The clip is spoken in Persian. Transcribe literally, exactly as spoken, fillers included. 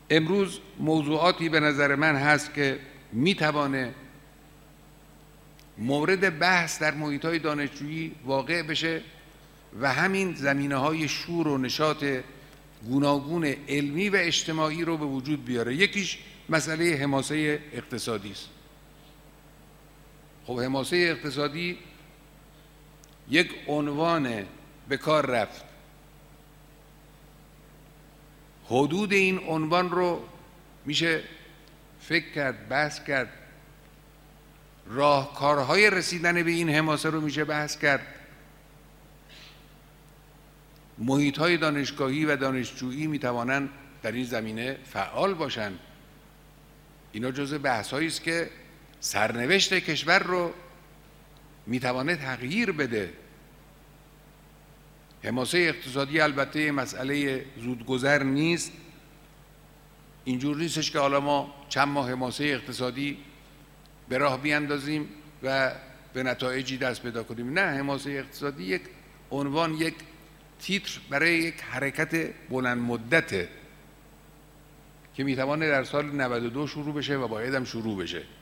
امروز موضوعاتی به نظر من هست که میتوانه مورد بحث در محیط‌های دانشجویی واقع بشه و همین زمینه‌های شور و نشاط گوناگون علمی و اجتماعی رو به وجود بیاره. یکیش مسئله حماسه اقتصادی است. خب حماسه اقتصادی یک عنوان به کار رفت. حدود این عنوان رو میشه فکر کرد، بحث کرد. راهکارهای رسیدن به این حماسه رو میشه بحث کرد. محیط‌های دانشگاهی و دانشجویی میتوانند در این زمینه فعال باشند. اینا جزء بحث‌هایی است که سرنوشت کشور رو میتوانه تغییر بده. حماسه اقتصادی البته مسئله زودگذر نیست. اینجور نیستش که حالا ما چند ماه حماسه اقتصادی به راه بیاندازیم و به نتایجی دست پیدا کنیم. نه، حماسه اقتصادی یک عنوان، یک تیتر برای یک حرکت بلند مدته که میتوانه در سال نود و دو شروع بشه و باید هم شروع بشه.